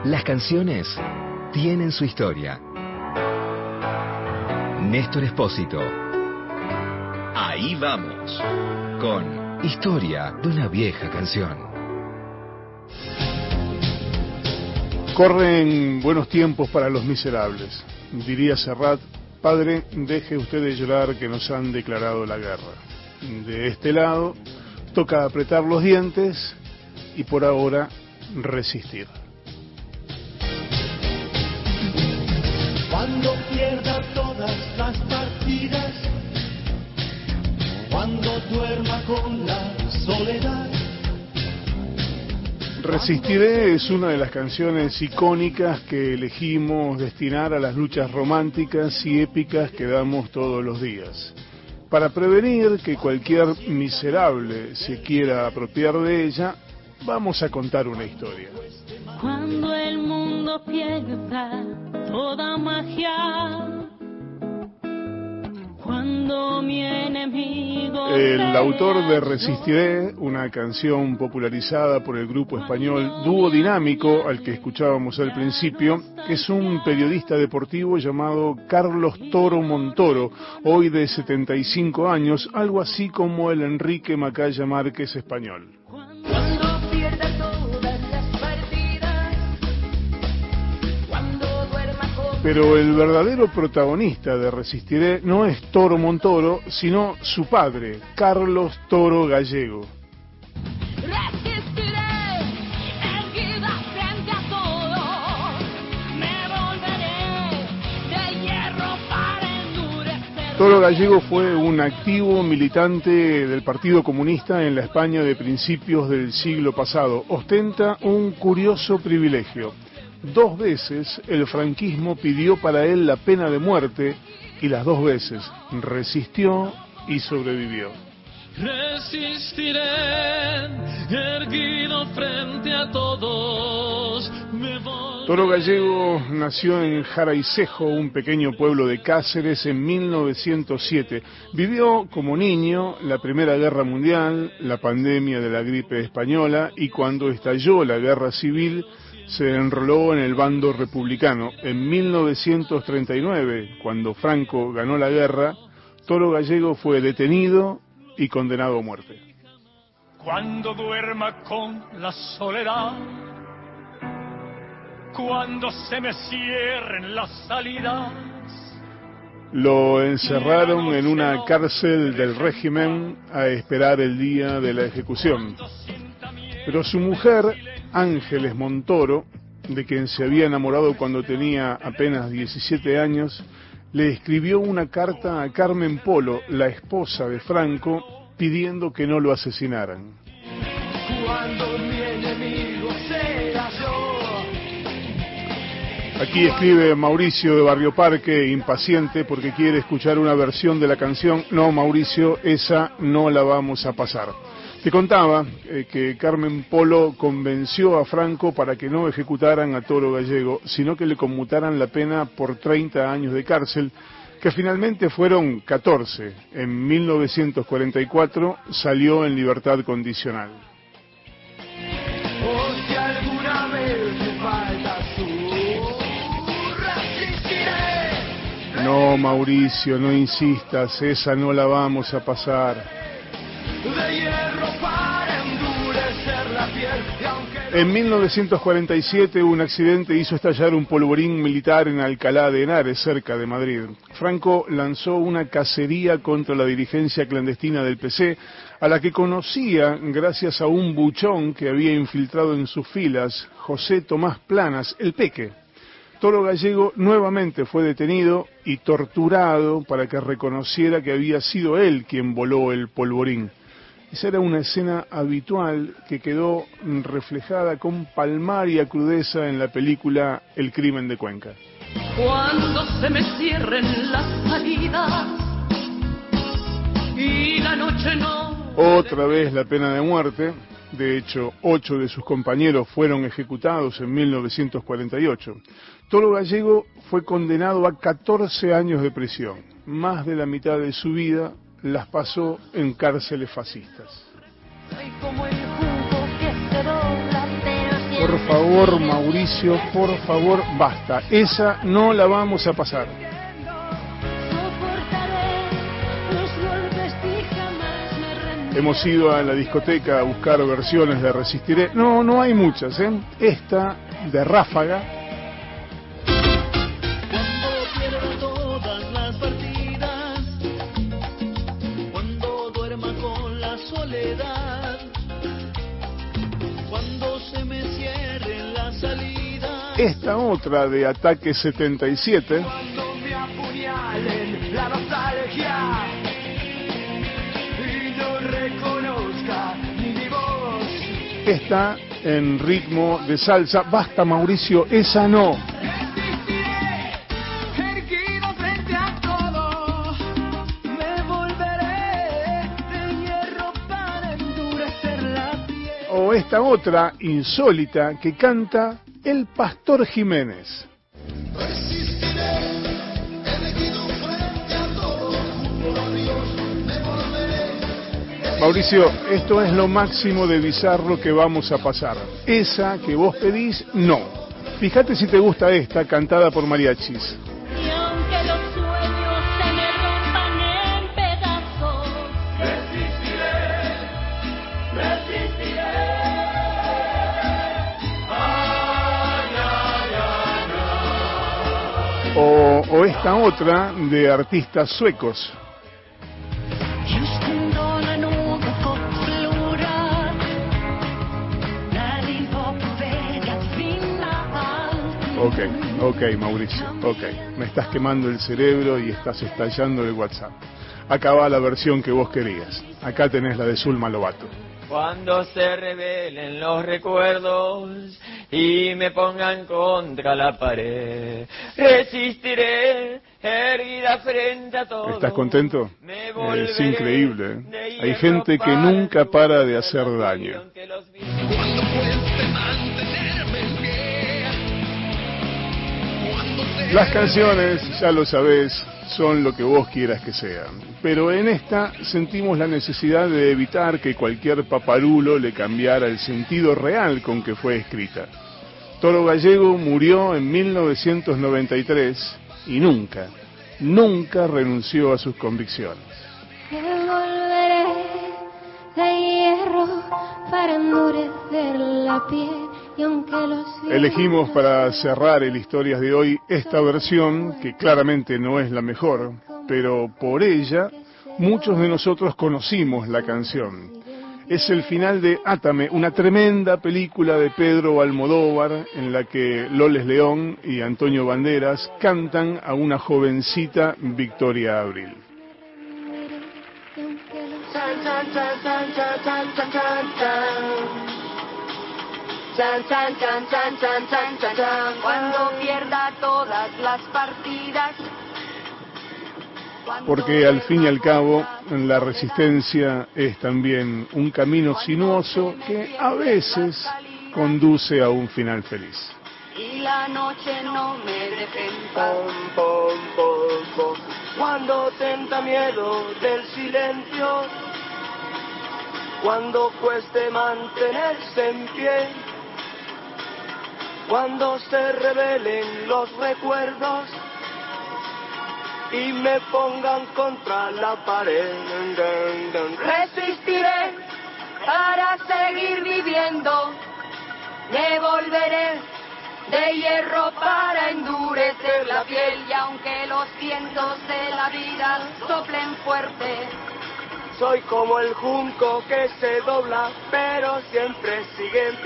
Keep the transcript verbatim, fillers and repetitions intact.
Las canciones tienen su historia. Néstor Espósito. Ahí vamos, con Historia de una vieja canción. Corren buenos tiempos para los miserables. Diría Serrat: padre, deje usted de llorar que nos han declarado la guerra. De este lado, toca apretar los dientes y por ahora resistir. Cuando pierda todas las partidas, cuando duerma con la soledad. Resistiré es una de las canciones icónicas que elegimos destinar a las luchas románticas y épicas que damos todos los días. Para prevenir que cualquier miserable se quiera apropiar de ella, vamos a contar una historia. Cuando el mundo pierda toda magia, cuando mi enemigo... El autor de Resistiré, una canción popularizada por el grupo español Dúo Dinámico, al que escuchábamos al principio, es un periodista deportivo llamado Carlos Toro Montoro, hoy de setenta y cinco años, algo así como el Enrique Macaya Márquez español. Cuando pierda todas las partidas, cuando duerma con... Pero el verdadero protagonista de Resistiré no es Toro Montoro, sino su padre, Carlos Toro Gallego. Resistiré, erguida frente a todo, me volveré de hierro para endurecer. Toro Gallego fue un activo militante del Partido Comunista en la España de principios del siglo pasado. Ostenta un curioso privilegio. Dos veces el franquismo pidió para él la pena de muerte y las dos veces resistió y sobrevivió. Resistiré, erguido frente a todos. Me voy... Toro Gallego nació en Jaraicejo, un pequeño pueblo de Cáceres, en mil novecientos siete. Vivió como niño la Primera Guerra Mundial, la pandemia de la gripe española, y cuando estalló la Guerra Civil se enroló en el bando republicano. En mil novecientos treinta y nueve, cuando Franco ganó la guerra, Toro Gallego fue detenido y condenado a muerte. Cuando duerma con la soledad, cuando se me cierren las salidas. Lo encerraron en una cárcel del régimen a esperar el día de la ejecución. Pero su mujer, Ángeles Montoro, de quien se había enamorado cuando tenía apenas diecisiete años, le escribió una carta a Carmen Polo, la esposa de Franco, pidiendo que no lo asesinaran. Cuando mi enemigo sea yo. Aquí escribe Mauricio de Barrio Parque, impaciente porque quiere escuchar una versión de la canción. No, Mauricio, esa no la vamos a pasar. Te contaba eh, que Carmen Polo convenció a Franco para que no ejecutaran a Toro Gallego, sino que le conmutaran la pena por treinta años de cárcel, que finalmente fueron catorce. En mil novecientos cuarenta y cuatro salió en libertad condicional. O si alguna vez me falta su resistiré. No, Mauricio, no insistas, esa no la vamos a pasar. De hierro para endurecer la piel, y aunque... En mil novecientos cuarenta y siete un accidente hizo estallar un polvorín militar en Alcalá de Henares, cerca de Madrid. Franco lanzó una cacería contra la dirigencia clandestina del P C, a la que conocía gracias a un buchón que había infiltrado en sus filas, José Tomás Planas, el Peque. Toro Gallego nuevamente fue detenido y torturado para que reconociera que había sido él quien voló el polvorín. Esa era una escena habitual que quedó reflejada con palmaria crudeza en la película El crimen de Cuenca. Cuando se me cierren las salidas y la noche no... Otra vez la pena de muerte. De hecho, ocho de sus compañeros fueron ejecutados en mil novecientos cuarenta y ocho. Toro Gallego fue condenado a catorce años de prisión. Más de la mitad de su vida las pasó en cárceles fascistas. Soy como el junco que se dobla, pero por favor, Mauricio, por favor, basta. Esa no la vamos a pasar. Hemos ido a la discoteca a buscar versiones de Resistiré. No, no hay muchas, ¿eh? Esta, de Ráfaga. Cuando pierdo todas las partidas, cuando duerma con la soledad, cuando se me cierren las salidas. Esta otra de Ataque setenta y siete. Cuando me apuñalen la nostalgia y no reconozca ni mi voz. Esta en ritmo de salsa. Basta, Mauricio, esa no. Resistiré, erguido frente a todo, me volveré de hierro para endurecer la piel. O esta otra insólita que canta el Pastor Jiménez. Mauricio, esto es lo máximo de bizarro que vamos a pasar. Esa que vos pedís, no. Fíjate si te gusta esta, cantada por mariachis. Y aunque los sueños se me rompan en pedazos, Resistiré, resistiré. Ay, ay, ay, ay. O, o esta otra de artistas suecos. just en dagen något gott förlorat, när vi var på väg att vinna allt. Ok, ok, Mauricio, ok. Me estás quemando el cerebro y estás estallando el WhatsApp. Acá va la versión que vos querías. Acá tenés la de Zulma Lobato. Cuando se revelen los recuerdos y me pongan contra la pared, resistiré, erguida frente a todo. ¿Estás contento? Me Es volveré increíble, ¿eh? de Hay hierro gente que para nunca para de endurecer hacer la daño. piel, aunque los vi- Cuando cueste mantenerme en pie, cuando sea Las canciones, ya lo sabés, son lo que vos quieras que sean. Pero en esta sentimos la necesidad de evitar que cualquier paparulo le cambiara el sentido real con que fue escrita. Toro Gallego murió en mil novecientos noventa y tres y nunca, nunca renunció a sus convicciones. Me volveré de hierro para endurecer la piel y aunque los Elegimos para cerrar el Historias de hoy esta versión, que claramente no es la mejor, pero por ella muchos de nosotros conocimos la canción. Es el final de Átame, una tremenda película de Pedro Almodóvar en la que Loles León y Antonio Banderas cantan a una jovencita Victoria Abril. Chan, chan, chan, chan, chan, chan, chan, chan, chan. Chan, chan, chan, chan, chan, chan, chan, chan. Cuando pierda todas las partidas. Porque al fin y al cabo la resistencia es también un camino sinuoso que a veces conduce a un final feliz. Y la noche no me deje en paz. Pom, pom, pom, pom. Cuando tenta miedo del silencio, cuando cueste mantenerse en pie, cuando se revelen los recuerdos y me pongan contra la pared, resistiré para seguir viviendo, me volveré de hierro para endurecer la piel y aunque los vientos de la vida soplen fuerte, soy como el junco que se dobla pero siempre sigue en pie.